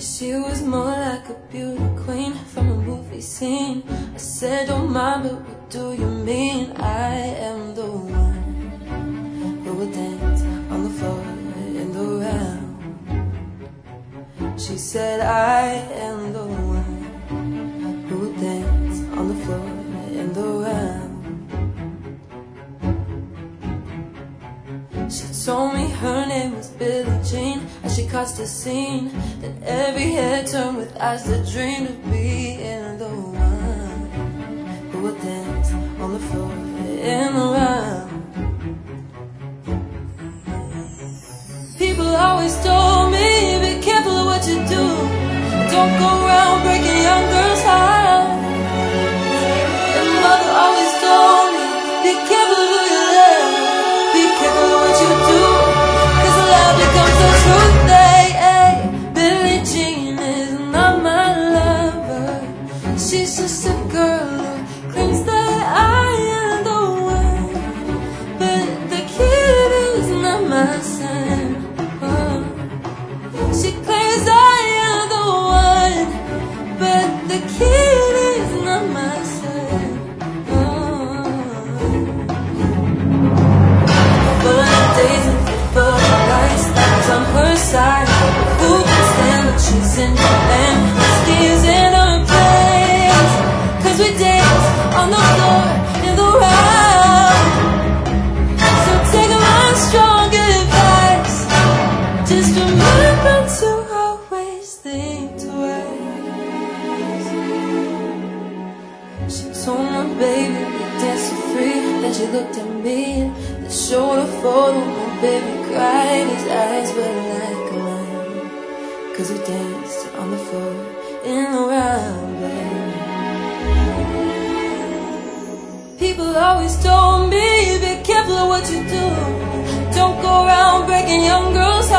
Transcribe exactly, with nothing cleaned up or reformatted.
She was more like a beauty queen from a movie scene. I said, don't mind, but what do you mean? I am the one who would dance on the floor in the round. She said, I am the one who would dance on the floor in the round. She told me her name was Billie Jean as she crossed the scene. Then every head turned with eyes that dreamed of being the one who would dance on the floor in the round. People always told me, be careful of what you do. Don't go around breaking young girls' hearts. And mother always told me, be careful who you love. Be careful what you do, cause love becomes the truth. Hey, hey, Billie Jean is not my lover. She's just a girl who claims that I am the one, but the kid is not my son. Oh. She claims I am the one, but the kid is not my son. On her side, who can stand what she's in, and skis in her place? Cause we dance on the floor in the round. So take my strong advice, just remember to always think twice. She told my baby to dance so free. Then she looked at me, then showed a photo. My baby cried, his eyes were like mine, cause we danced on the floor in the round, baby. People always told me, be careful of what you do. Don't go around breaking young girls'